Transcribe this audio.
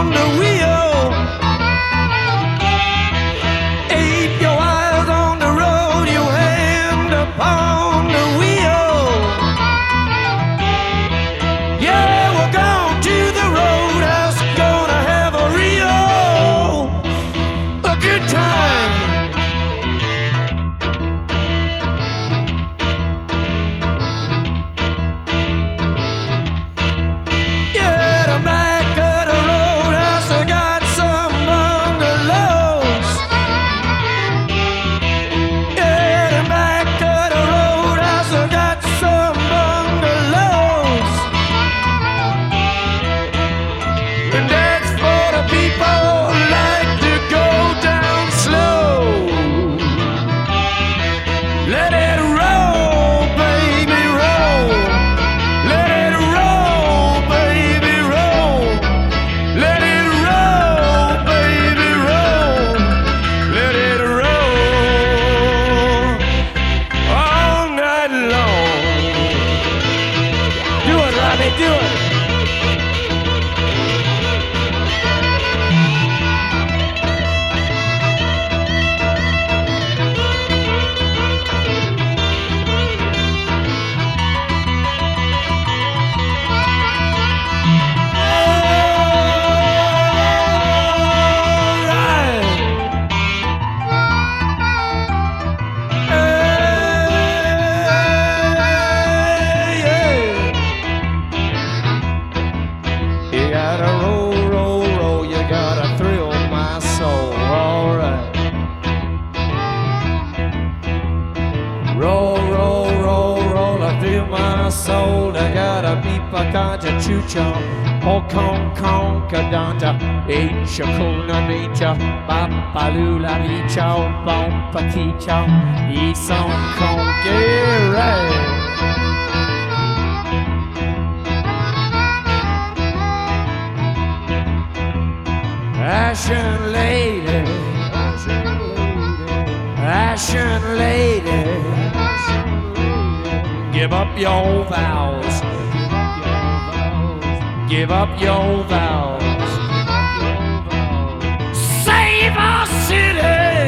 upon the wheel. Keep your eyes on the road, your hand upon the wheel. Yeah, we're going to the roadhouse, gonna have a good time. Yeah, the back of the roadhouse, I got some bungalows. Yeah, the back of the roadhouse, I got some bungalows. And that's for the people who like to go down slow. Let it roll, baby, roll. Let it roll, baby, roll. Let it roll, baby, roll. Let it roll all night long. Do it, Robbie, do it. You gotta roll, roll, roll, you gotta thrill my soul, alright. Roll, roll, roll, roll, I feel my soul. I gotta beep a concha chucho, ho con con cadanta, eight shakuna nature, papalula richa, bon paticha, e son con get Ashen lady, ashen lady, give up your vows, give up your vows, save our city.